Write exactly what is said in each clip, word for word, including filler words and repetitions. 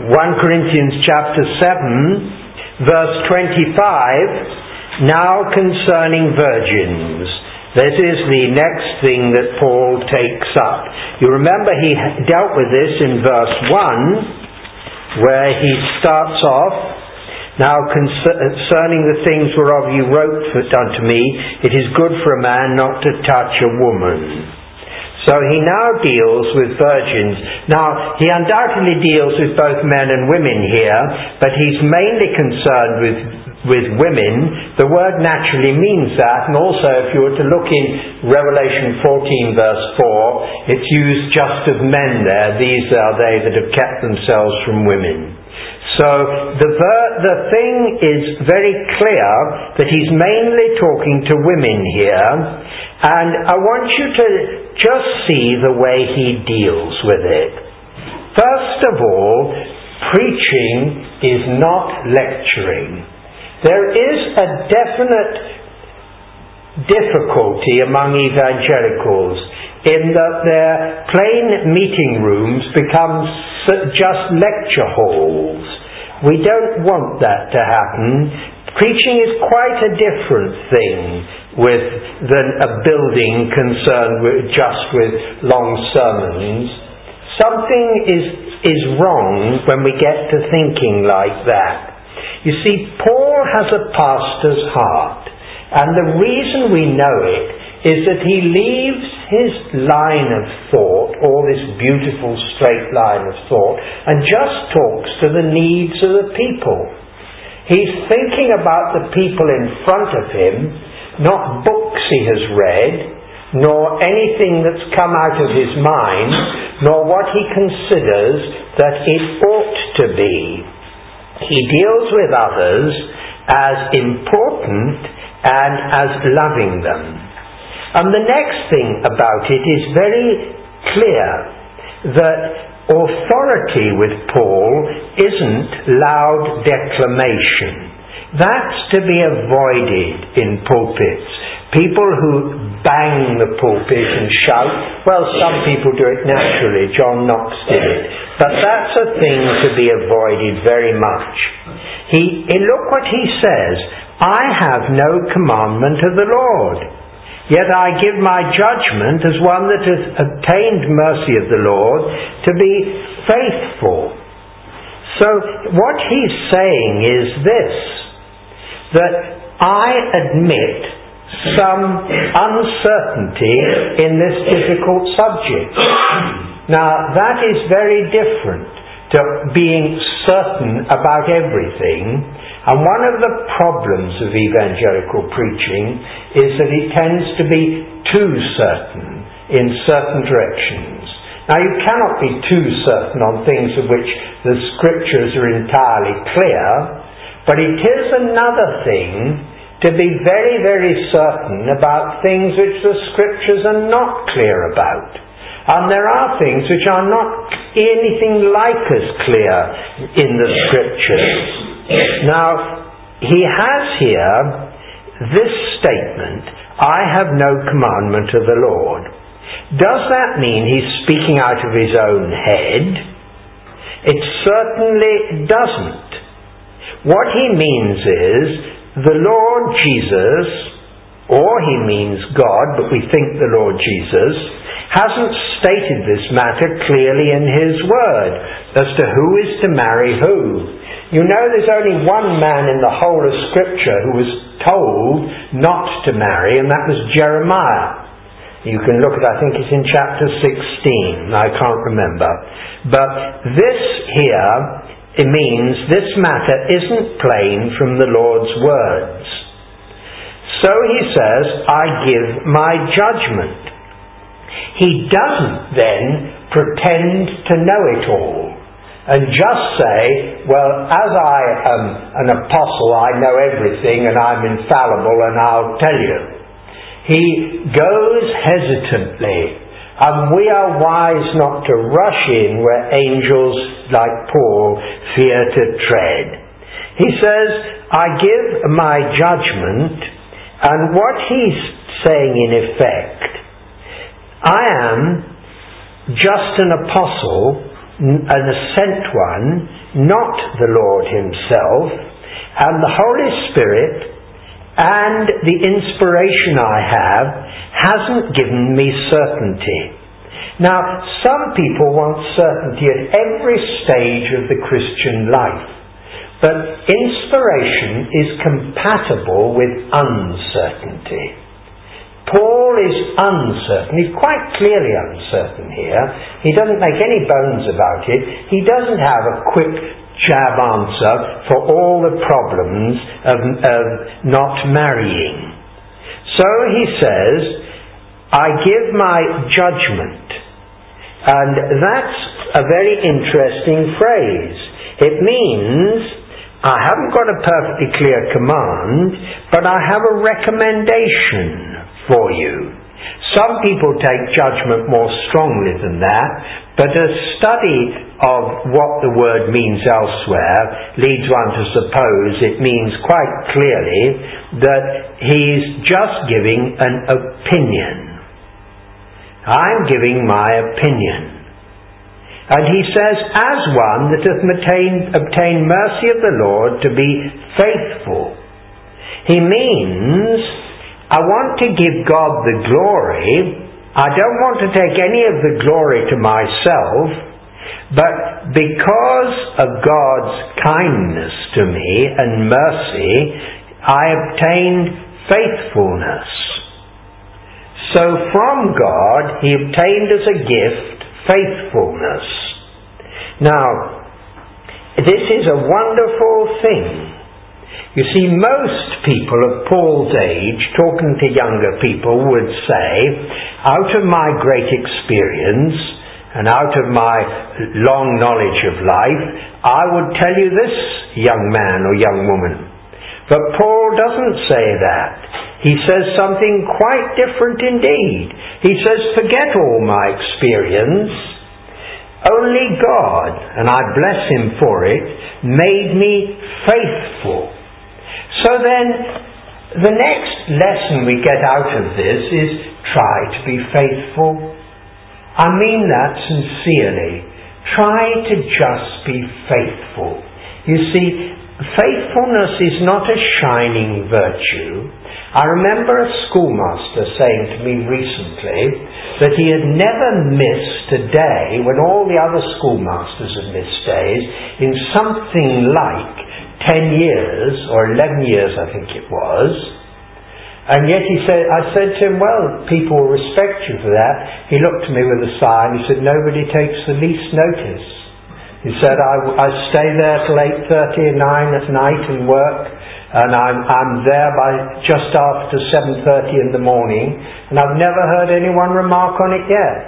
First Corinthians chapter seven, verse twenty-five, now concerning virgins. This is the next thing that Paul takes up. You remember he dealt with this in verse one, where he starts off, now concerning the things whereof you wrote unto me, it is good for a man not to touch a woman. So he now deals with virgins. Now, he undoubtedly deals with both men and women here, but he's mainly concerned with with women. The word naturally means that, and also if you were to look in Revelation fourteen verse four, it's used just of men there. These are they that have kept themselves from women. So the ver- the thing is very clear that he's mainly talking to women here, and I want you to just see the way he deals with it. First of all, preaching is not lecturing. There is a definite difficulty among evangelicals in that their plain meeting rooms become just lecture halls. We don't want that to happen. Preaching is quite a different thing with than a building concerned with just with long sermons. Something is is wrong when we get to thinking like that. You see, Paul has a pastor's heart, and the reason we know it is that he leaves his line of thought, all this beautiful straight line of thought, and just talks to the needs of the people. He's thinking about the people in front of him, not books he has read, nor anything that's come out of his mind, nor what he considers that it ought to be. He deals with others as important and as loving them. And the next thing about it is very clear that authority with Paul isn't loud declamation. That's to be avoided in pulpits. People who bang the pulpit and shout, well, some people do it naturally. John Knox did it. But that's a thing to be avoided very much. He, look what he says, I have no commandment of the Lord, yet I give my judgment as one that has obtained mercy of the Lord to be faithful. So what he's saying is this, that I admit some uncertainty in this difficult subject. Now, that is very different to being certain about everything. And one of the problems of evangelical preaching is that it tends to be too certain in certain directions. Now, you cannot be too certain on things of which the scriptures are entirely clear, but it is another thing to be very, very certain about things which the scriptures are not clear about. And there are things which are not anything like as clear in the scriptures. Now, he has here this statement, I have no commandment of the Lord. Does that mean he's speaking out of his own head? It certainly doesn't. What he means is, the Lord Jesus, or he means God, but we think the Lord Jesus, hasn't stated this matter clearly in his word as to who is to marry who. You know, there's only one man in the whole of Scripture who was told not to marry, and that was Jeremiah. You can look at, I think it's in chapter sixteen, I can't remember. But this here, it means this matter isn't plain from the Lord's words. So he says, I give my judgment. He doesn't then pretend to know it all and just say, well, as I am an apostle, I know everything and I'm infallible and I'll tell you. He goes hesitantly, and we are wise not to rush in where angels like Paul fear to tread. He says, I give my judgment, and what he's saying in effect, I am just an apostle an sent one, not the Lord himself, and the Holy Spirit and the inspiration I have hasn't given me certainty. Now, some people want certainty at every stage of the Christian life, but inspiration is compatible with uncertainty. Paul is uncertain. He's quite clearly uncertain here. He doesn't make any bones about it. He doesn't have a quick jab answer for all the problems of, of not marrying. So he says, I give my judgment. And that's a very interesting phrase. It means I haven't got a perfectly clear command, but I have a recommendation for you. Some people take judgment more strongly than that, but a study of what the word means elsewhere leads one to suppose it means quite clearly that he's just giving an opinion. I'm giving my opinion. And he says, as one that hath obtained, obtained mercy of the Lord to be faithful. He means, I want to give God the glory. I don't want to take any of the glory to myself, but because of God's kindness to me and mercy, I obtained faithfulness. So from God, he obtained as a gift faithfulness. Now, this is a wonderful thing. You see, most people of Paul's age, talking to younger people, would say, out of my great experience and out of my long knowledge of life, I would tell you this, young man or young woman. But Paul doesn't say that. He says something quite different indeed. He says, forget all my experience. Only God, and I bless him for it, made me faithful. So then, the next lesson we get out of this is try to be faithful. I mean that sincerely. Try to just be faithful. You see, faithfulness is not a shining virtue. I remember a schoolmaster saying to me recently that he had never missed a day when all the other schoolmasters had missed days in something like ten years, or eleven years I think it was. And yet he said, I said to him, well, people will respect you for that. He looked at me with a sigh and he said, nobody takes the least notice. He said, I, I stay there till eight thirty and nine at night and work, and I'm, I'm there by just after seven thirty in the morning, and I've never heard anyone remark on it yet.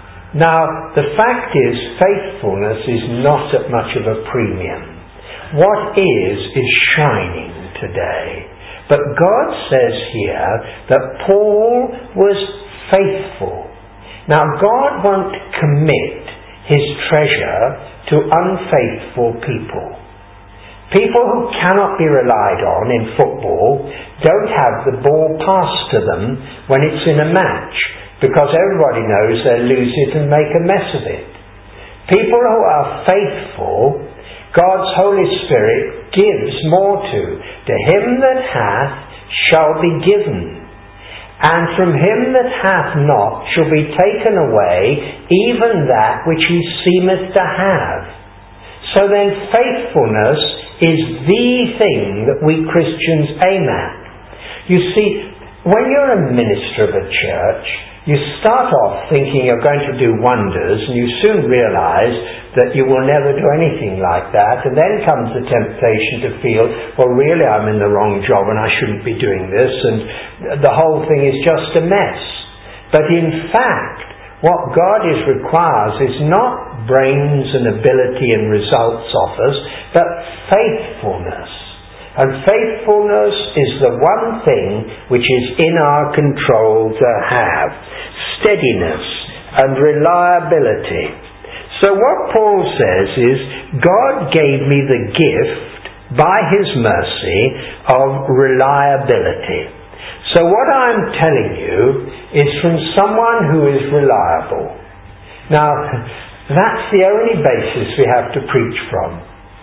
Now, the fact is, faithfulness is not at much of a premium. What is, is shining today. But God says here that Paul was faithful. Now, God won't commit his treasure to unfaithful people. People who cannot be relied on in football don't have the ball passed to them when it's in a match, because everybody knows they'll lose it and make a mess of it. People who are faithful, God's Holy Spirit gives more to. To him that hath shall be given, and from him that hath not shall be taken away even that which he seemeth to have. So then faithfulness is the thing that we Christians aim at. You see, when you're a minister of a church, you start off thinking you're going to do wonders, and you soon realise that you will never do anything like that, and then comes the temptation to feel, well, really I'm in the wrong job and I shouldn't be doing this, and the whole thing is just a mess. But in fact, what God is requires is not brains and ability and results of us, but faithfulness. And faithfulness is the one thing which is in our control to have. Steadiness and reliability. So what Paul says is, God gave me the gift, by his mercy, of reliability. So what I'm telling you is from someone who is reliable. Now, That's the only basis we have to preach from.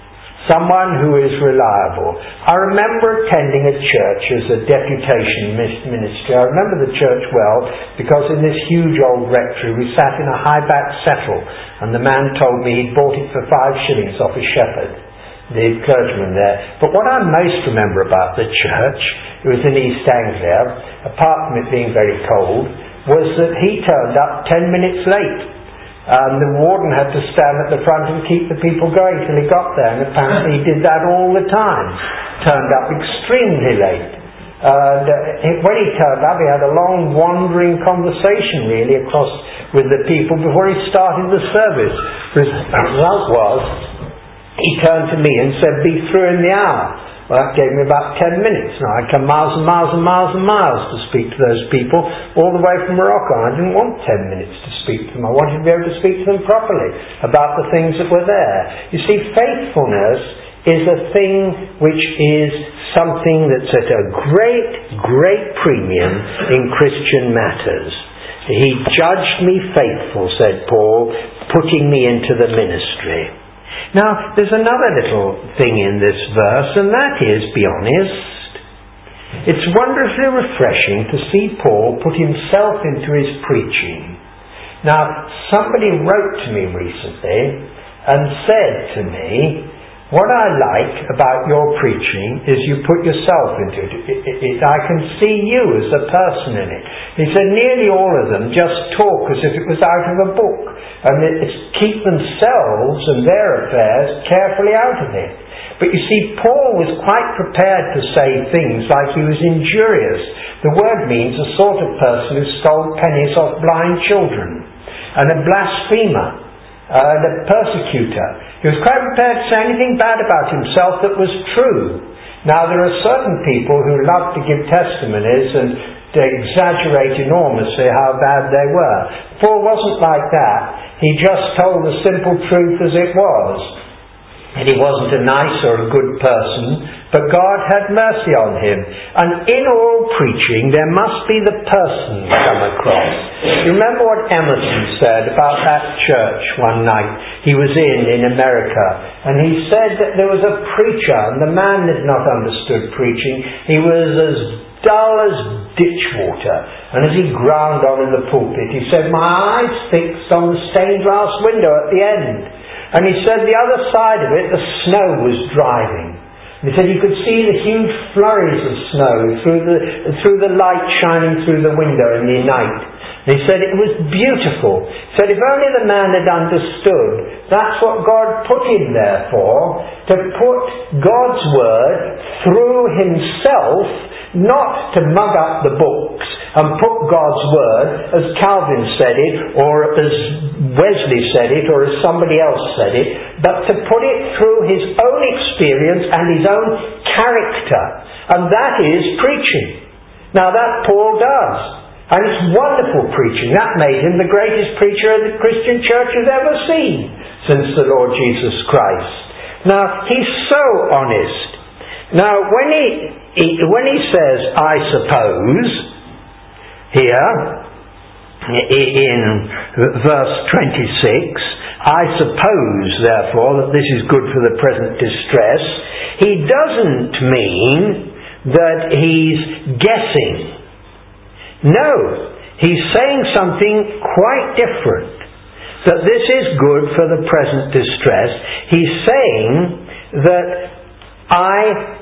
Someone who is reliable. I remember attending a church as a deputation ministry. I remember the church well because in this huge old rectory we sat in a high-back settle, and the man told me he'd bought it for five shillings off a shepherd, the clergyman there. But what I most remember about the church, it was in East Anglia, apart from it being very cold, was that he turned up ten minutes late. And the warden had to stand at the front and keep the people going till he got there, and apparently he did that all the time. Turned up extremely late. And uh, when he turned up, he had a long wandering conversation really across with the people before he started the service. The result was, he turned to me and said, "Be through in the hour." Well, that gave me about ten minutes. Now I come miles and miles and miles and miles to speak to those people, all the way from Morocco. I didn't want ten minutes to speak to them. I wanted to be able to speak to them properly about the things that were there. You see, faithfulness is a thing which is something that's at a great, great premium in Christian matters. He judged me faithful, said Paul, putting me into the ministry. Now, there's another little thing in this verse, and that is, be honest. It's wonderfully refreshing to see Paul put himself into his preaching. Now, somebody wrote to me recently and said to me, "What I like about your preaching is you put yourself into it. It, it, it. I can see you as a person in it." He said nearly all of them just talk as if it was out of a book, and it's keep themselves and their affairs carefully out of it. But you see, Paul was quite prepared to say things like he was injurious. The word means a sort of person who stole pennies off blind children, and a blasphemer, and a persecutor. He was quite prepared to say anything bad about himself that was true. Now, there are certain people who love to give testimonies and to exaggerate enormously how bad they were. Paul wasn't like that. He just told the simple truth as it was. And he wasn't a nice or a good person, but God had mercy on him. And in all preaching, there must be the person come across. You remember what Emerson said about that church one night he was in, in America. And he said that there was a preacher, and the man had not understood preaching. He was as dull as ditch water. And as he ground on in the pulpit, he said, "My eyes fixed on the stained glass window at the end." And he said the other side of it, the snow was driving. And he said you could see the huge flurries of snow through the through the light shining through the window in the night. And he said it was beautiful. He said if only the man had understood that's what God put him there for, to put God's word through himself, not to mug up the books and put God's word, as Calvin said it, or as Wesley said it, or as somebody else said it, but to put it through his own experience and his own character. And that is preaching. Now that Paul does. And it's wonderful preaching. That made him the greatest preacher the Christian church has ever seen since the Lord Jesus Christ. Now, he's so honest. Now, when he, he when he says, "I suppose," here, in verse twenty-six, "I suppose, therefore, that this is good for the present distress," he doesn't mean that he's guessing. No, he's saying something quite different. That this is good for the present distress. He's saying that I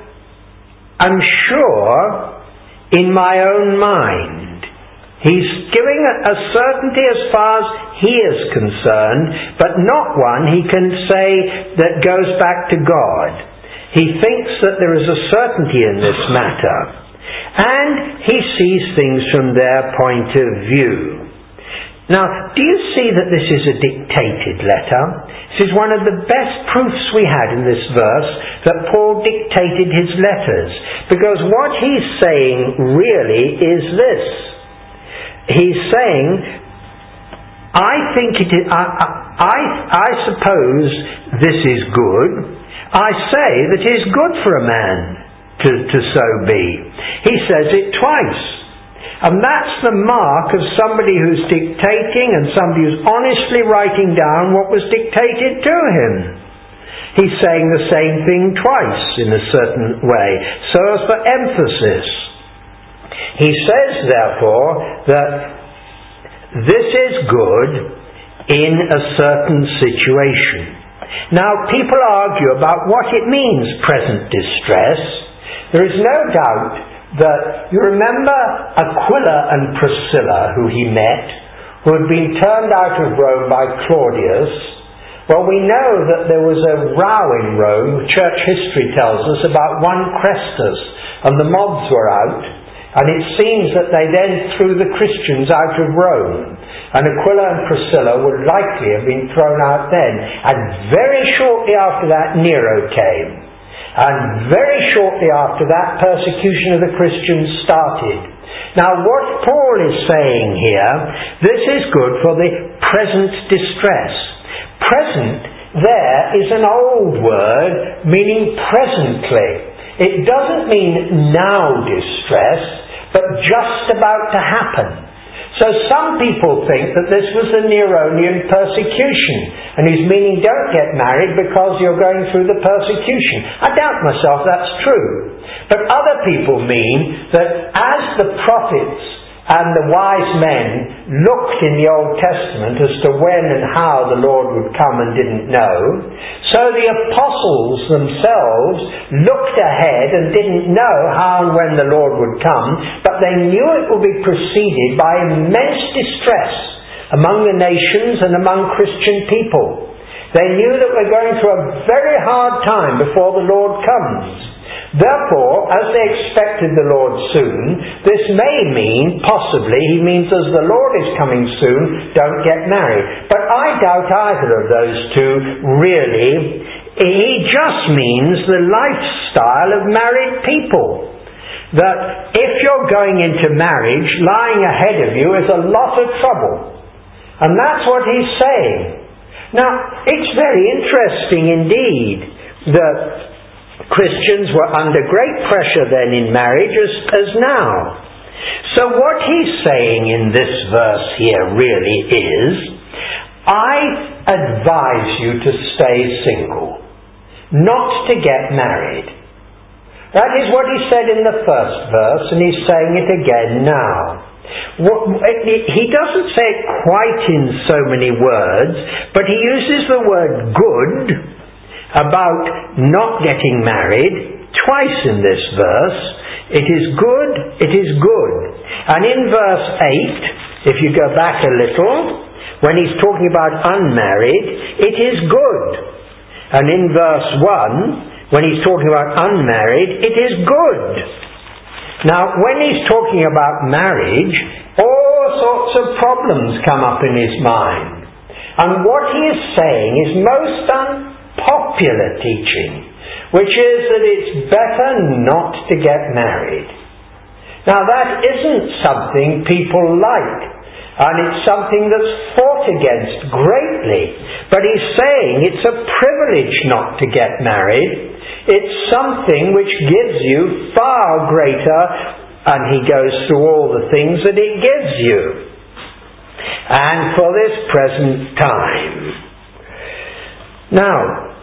am sure in my own mind. He's giving a certainty as far as he is concerned, but not one he can say that goes back to God. He thinks that there is a certainty in this matter. And he sees things from their point of view. Now, do you see that this is a dictated letter? This is one of the best proofs we had in this verse that Paul dictated his letters. Because what he's saying really is this. He's saying, I think it is, I, I, I suppose this is good. I say that it is good for a man to, to so be. He says it twice. And that's the mark of somebody who's dictating and somebody who's honestly writing down what was dictated to him. He's saying the same thing twice in a certain way, so as for emphasis. He says, therefore, that this is good in a certain situation. Now, people argue about what it means, present distress. There is no doubt that, you remember Aquila and Priscilla, who he met, who had been turned out of Rome by Claudius. Well, we know that there was a row in Rome, church history tells us, about one Chrestus, and the mobs were out, and it seems that they then threw the Christians out of Rome. And Aquila and Priscilla would likely have been thrown out then. And very shortly after that, Nero came. And very shortly after that, persecution of the Christians started. Now, what Paul is saying here, this is good for the present distress. Present there is an old word meaning presently. It doesn't mean now distress, but just about to happen. So some people think that this was the Neronian persecution, and he's meaning don't get married because you're going through the persecution. I doubt myself that's true. But other people mean that as the prophets and the wise men looked in the Old Testament as to when and how the Lord would come and didn't know, so the apostles themselves looked ahead and didn't know how and when the Lord would come, but they knew it would be preceded by immense distress among the nations and among Christian people. They knew that we're going through a very hard time before the Lord comes. Therefore, as they expected the Lord soon, this may mean, possibly, he means as the Lord is coming soon, don't get married. But I doubt either of those two, really. He just means the lifestyle of married people. That if you're going into marriage, lying ahead of you is a lot of trouble. And that's what he's saying. Now, it's very interesting indeed that Christians were under great pressure then in marriage as, as now. So what he's saying in this verse here really is, I advise you to stay single, not to get married. That is what he said in the first verse, and he's saying it again now. He doesn't say it quite in so many words, but he uses the word good about not getting married twice in this verse. It is good, it is good. And in verse eight, if you go back a little, when he's talking about unmarried, it is good. And in verse one, when he's talking about unmarried, it is good. Now, when he's talking about marriage, all sorts of problems come up in his mind. And what he is saying is most unpopular teaching, which is that it's better not to get married. Now, that isn't something people like, and it's something that's fought against greatly. But he's saying it's a privilege not to get married. It's something which gives you far greater, and he goes through all the things that it gives you. And for this present time. Now,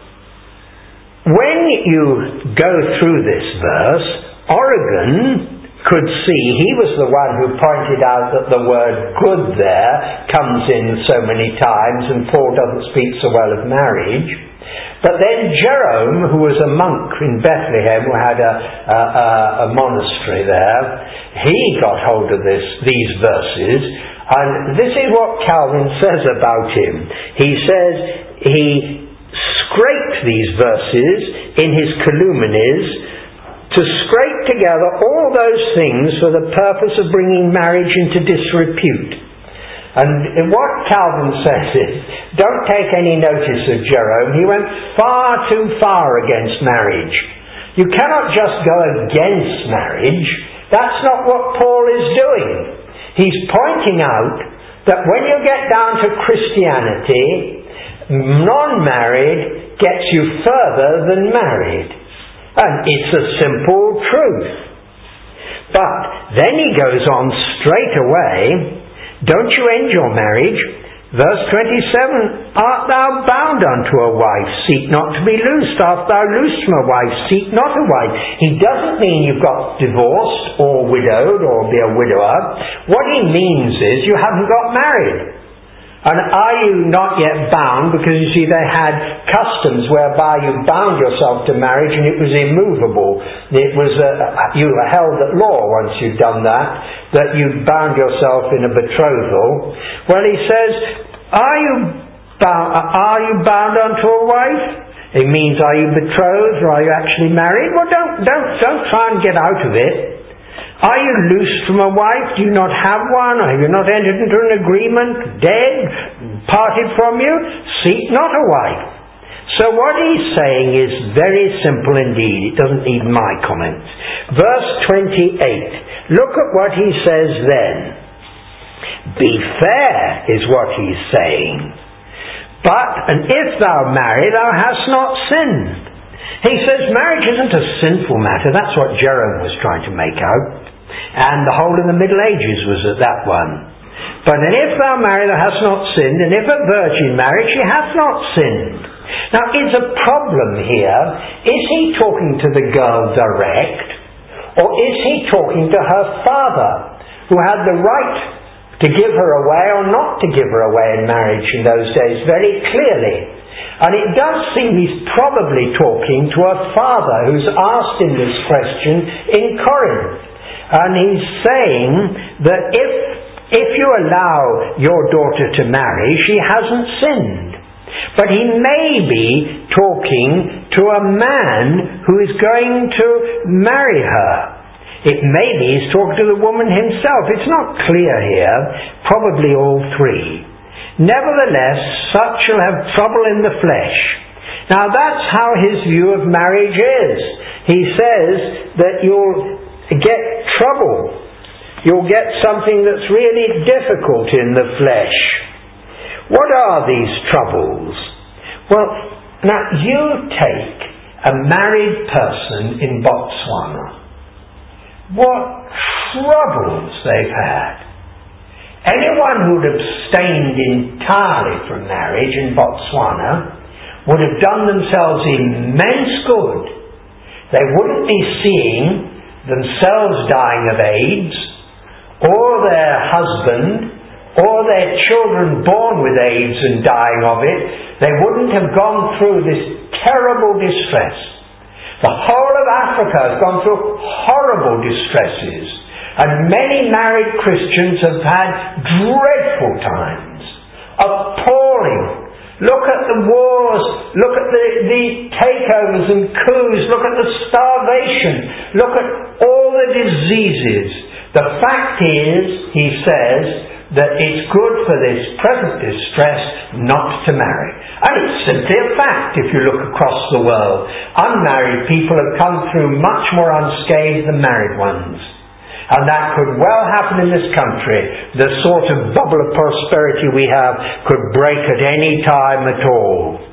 when you go through this verse, Origen could see, he was the one who pointed out that the word good there comes in so many times, and Paul doesn't speak so well of marriage. But then Jerome, who was a monk in Bethlehem, who had a, a, a monastery there, he got hold of this, these verses, and this is what Calvin says about him. He says he scraped these verses in his Calumnies to scrape together all those things for the purpose of bringing marriage into disrepute. And what Calvin says is, don't take any notice of Jerome. He went far too far against marriage. You cannot just go against marriage. That's not what Paul is doing. He's pointing out that when you get down to Christianity, non-married gets you further than married. And it's a simple truth. But then he goes on straight away, don't you end your marriage? Verse twenty-seven, art thou bound unto a wife? Seek not to be loosed. Art thou loosed from a wife? Seek not a wife. He doesn't mean you've got divorced or widowed or be a widower. What he means is you haven't got married. And are you not yet bound? Because you see, they had customs whereby you bound yourself to marriage and it was immovable. It was uh, you were held at law once you'd done that, that you bound yourself in a betrothal. Well, he says, are you bound, are you bound unto a wife? It means, are you betrothed or are you actually married? Well, don't, don't, don't try and get out of it. Are you loosed from a wife? Do you not have one? Have you not entered into an agreement? Dead? Parted from you? Seek not a wife. So what he's saying is very simple indeed. It doesn't need my comments. Verse twenty-eight. Look at what he says then. Be fair is what he's saying. But, and if thou marry, thou hast not sinned. He says marriage isn't a sinful matter. That's what Jerome was trying to make out. And the whole of the Middle Ages was at that one. But and if thou marry, thou hast not sinned, and if a virgin marry, she hath not sinned. Now, is a problem here, is he talking to the girl direct, or is he talking to her father, who had the right to give her away or not to give her away in marriage in those days very clearly? And it does seem he's probably talking to a father who's asked him this question in Corinth. And he's saying that if if you allow your daughter to marry, she hasn't sinned. But he may be talking to a man who is going to marry her. It may be he's talking to the woman himself. It's not clear here. Probably all three. Nevertheless, such shall have trouble in the flesh. Now that's how his view of marriage is. He says that you'll get trouble. You'll get something that's really difficult in the flesh. What are these troubles? Well, now you take a married person in Botswana. What troubles they've had. Anyone who'd abstained entirely from marriage in Botswana would have done themselves immense good. They wouldn't be seeing themselves dying of AIDS, or their husband, or their children born with AIDS and dying of it. They wouldn't have gone through this terrible distress. The whole of Africa has gone through horrible distresses, and many married Christians have had dreadful times, appalling. Look at the wars, look at the, the takeovers and coups, look at the starvation, look at all the diseases. The fact is, he says, that it's good for this present distress not to marry. And it's simply a fact if you look across the world. Unmarried people have come through much more unscathed than married ones. And that could well happen in this country. The sort of bubble of prosperity we have could break at any time at all.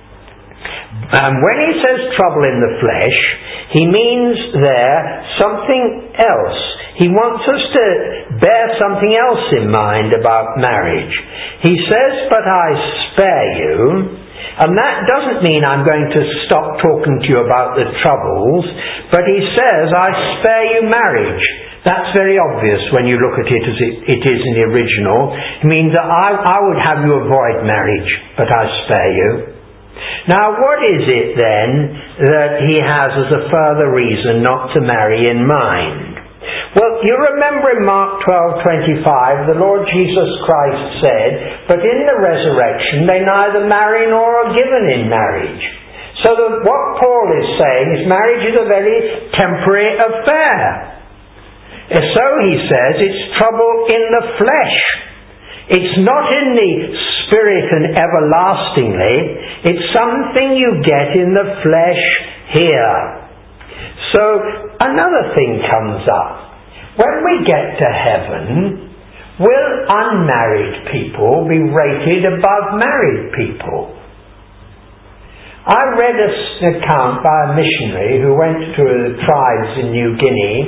And when he says trouble in the flesh, he means there something else. He wants us to bear something else in mind about marriage. He says, but I spare you. And that doesn't mean I'm going to stop talking to you about the troubles. But he says, I spare you marriage. That's very obvious when you look at it as it, it is in the original. It means that I, I would have you avoid marriage, but I spare you. Now, what is it then that he has as a further reason not to marry in mind? Well, you remember in Mark twelve twenty-five, the Lord Jesus Christ said, but in the resurrection they neither marry nor are given in marriage. So that what Paul is saying is marriage is a very temporary affair. So he says, it's trouble in the flesh. It's not in the spirit and everlastingly. It's something you get in the flesh here. So another thing comes up. When we get to heaven, will unmarried people be rated above married people? I read an account by a missionary who went to the tribes in New Guinea.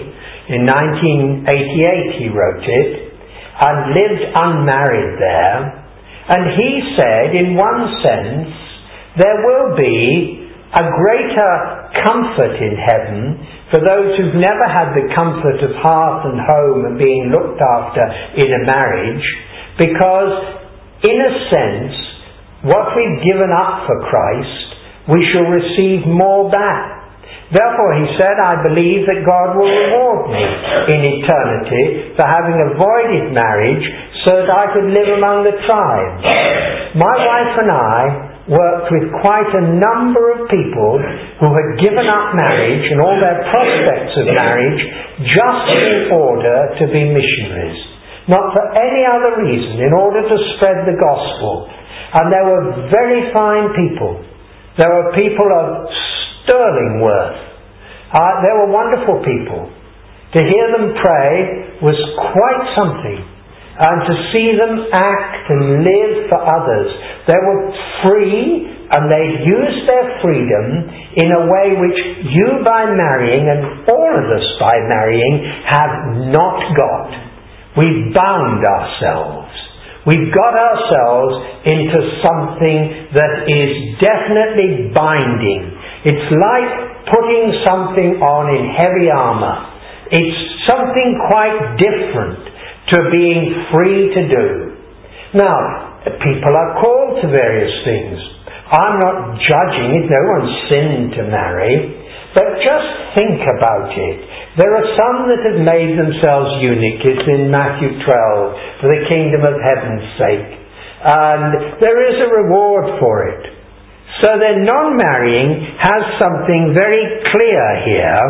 In nineteen eighty-eight he wrote it, and lived unmarried there. And he said, in one sense, there will be a greater comfort in heaven for those who've never had the comfort of hearth and home and being looked after in a marriage, because in a sense what we've given up for Christ we shall receive more back. Therefore he said, I believe that God will reward me in eternity for having avoided marriage so that I could live among the tribes. My wife and I worked with quite a number of people who had given up marriage and all their prospects of marriage just in order to be missionaries. Not for any other reason, in order to spread the gospel. And they were very fine people. There were people of sterling worth. Uh, they were wonderful people. To hear them pray was quite something. And to see them act and live for others. They were free, and they used their freedom in a way which you by marrying, and all of us by marrying, have not got. We've bound ourselves. We've got ourselves into something that is definitely binding. It's like putting something on in heavy armour. It's something quite different to being free to do. Now, people are called to various things. I'm not judging it. No one's sinned to marry. But just think about it. There are some that have made themselves eunuchs. It's in Matthew twelve, for the kingdom of heaven's sake. And there is a reward for it. So then non-marrying has something very clear here.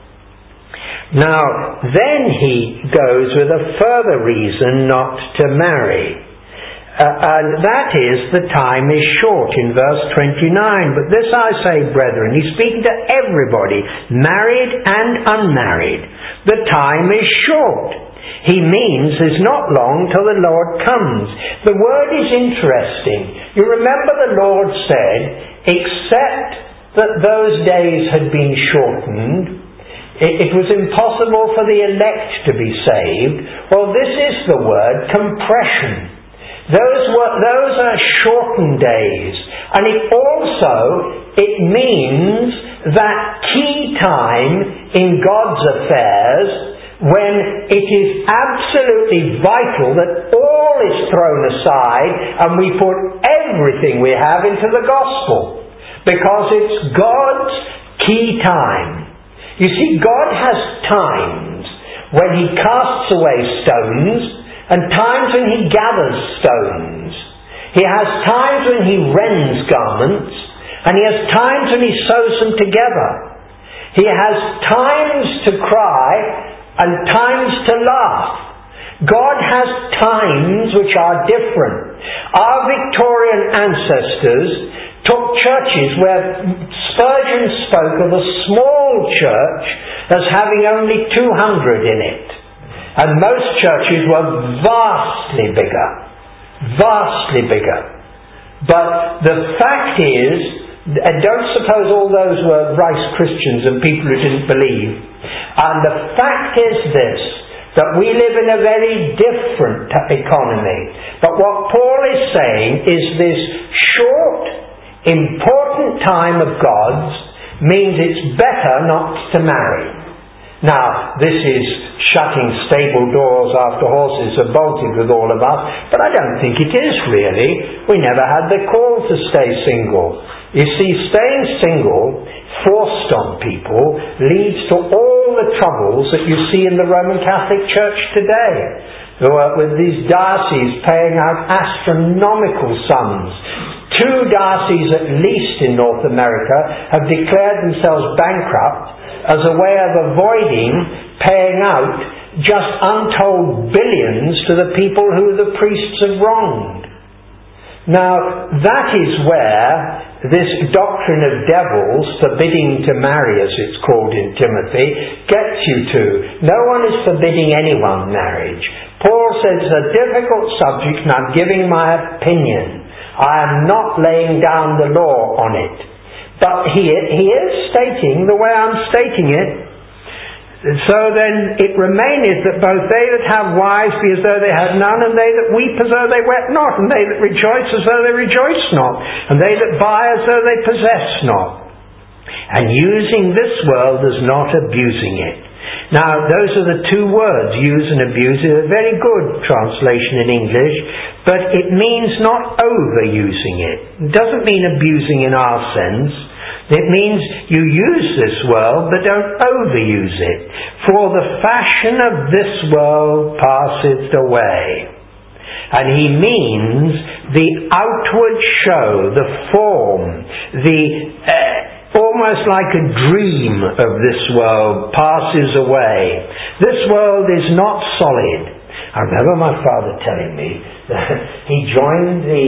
Now, then he goes with a further reason not to marry. Uh, and that is, the time is short in verse twenty-nine. But this I say, brethren, he's speaking to everybody, married and unmarried. The time is short. He means there's not long till the Lord comes. The word is interesting. You remember the Lord said, except that those days had been shortened, it, it was impossible for the elect to be saved. Well, this is the word compression. Those were those are shortened days. And it also, it means that key time in God's affairs when it is absolutely vital that all is thrown aside and we put everything we have into the gospel. Because it's God's key time. You see, God has times when He casts away stones and times when He gathers stones. He has times when He rends garments, and He has times when He sews them together. He has times to cry and times to laugh. God has times which are different. Our Victorian ancestors took churches where Spurgeon spoke of a small church as having only two hundred in it. And most churches were vastly bigger. Vastly bigger. But the fact is, and don't suppose all those were rice Christians and people who didn't believe. And the fact is this, that we live in a very different economy. But what Paul is saying is this short, important time of God's means it's better not to marry. Now, this is shutting stable doors after horses have bolted with all of us, but I don't think it is really. We never had the call to stay single. You see, staying single, forced on people, leads to all the troubles that you see in the Roman Catholic Church today. With these dioceses paying out astronomical sums. Two dioceses at least in North America have declared themselves bankrupt as a way of avoiding paying out just untold billions to the people who the priests have wronged. Now, that is where this doctrine of devils, forbidding to marry as it's called in Timothy, gets you to. No one is forbidding anyone marriage. Paul says it's a difficult subject and I'm giving my opinion. I am not laying down the law on it. But he, he is stating the way I'm stating it. So then it remaineth that both they that have wives be as though they had none, and they that weep as though they wept not, and they that rejoice as though they rejoice not, and they that buy as though they possess not. And using this world as not abusing it. Now, those are the two words, use and abuse. It's a very good translation in English, but it means not overusing it. It doesn't mean abusing in our sense. It means you use this world, but don't overuse it. For the fashion of this world passeth away. And he means the outward show, the form, the uh, almost like a dream of this world passes away. This world is not solid. I remember my father telling me that he joined the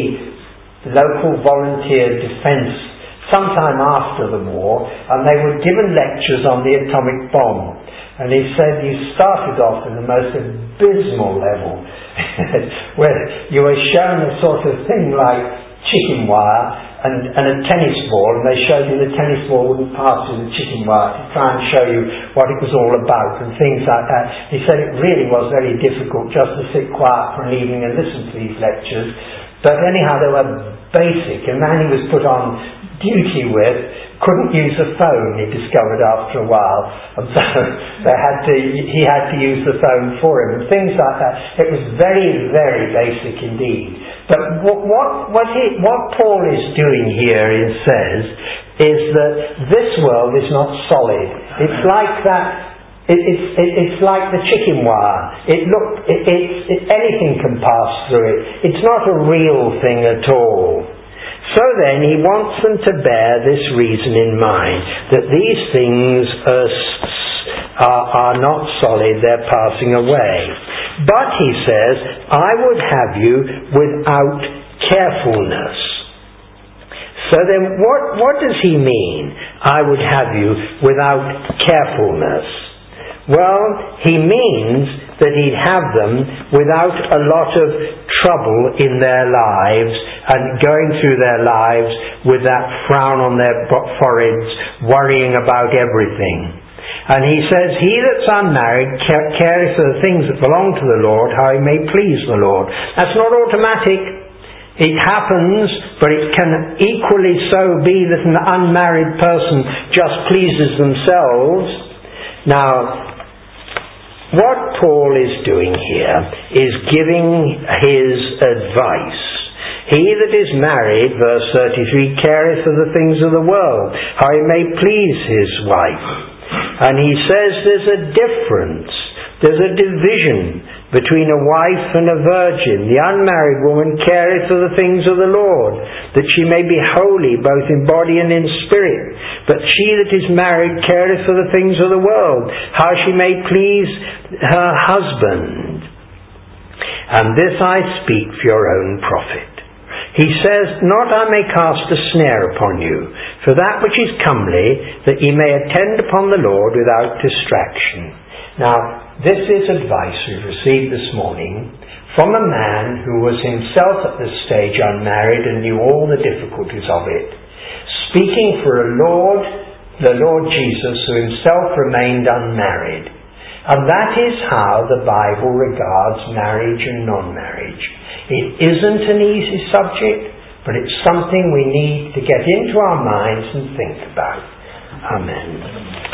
local volunteer defence sometime after the war, and they were given lectures on the atomic bomb. And he said you started off in the most abysmal level, where you were shown a sort of thing like chicken wire and, and a tennis ball, and they showed you the tennis ball wouldn't pass through the chicken wire to try and show you what it was all about and things like that. He said it really was very difficult just to sit quiet for an evening and listen to these lectures. But anyhow, they were basic. A man he was put on duty with couldn't use a phone, he discovered after a while, and so they had to, he had to use the phone for him and things like that. It was very, very basic indeed. But what what what, he, what Paul is doing here, he says, is that this world is not solid. It's like that. It, it's it, it's like the chicken wire. It look it, it, it anything can pass through it. It's not a real thing at all. So then he wants them to bear this reason in mind, that these things are, are, are not solid, they're passing away. But he says, I would have you without carefulness. So then what, what does he mean, I would have you without carefulness? Well, he means that he'd have them without a lot of trouble in their lives and going through their lives with that frown on their foreheads, worrying about everything. And he says, he that's unmarried careth for the things that belong to the Lord, how he may please the Lord. That's not automatic. It happens, but it can equally so be that an unmarried person just pleases themselves. Now, what Paul is doing here is giving his advice. He that is married, verse thirty-three, careth for the things of the world, how he may please his wife. And he says there's a difference, there's a division between a wife and a virgin. The unmarried woman careth for the things of the Lord, that she may be holy both in body and in spirit. But she that is married careth for the things of the world, how she may please her husband. And this I speak for your own profit. He says, not I may cast a snare upon you, for that which is comely, that ye may attend upon the Lord without distraction. Now, this is advice we've received this morning from a man who was himself at this stage unmarried and knew all the difficulties of it, speaking for a Lord, the Lord Jesus, who himself remained unmarried. And that is how the Bible regards marriage and non-marriage. It isn't an easy subject, but it's something we need to get into our minds and think about. Amen.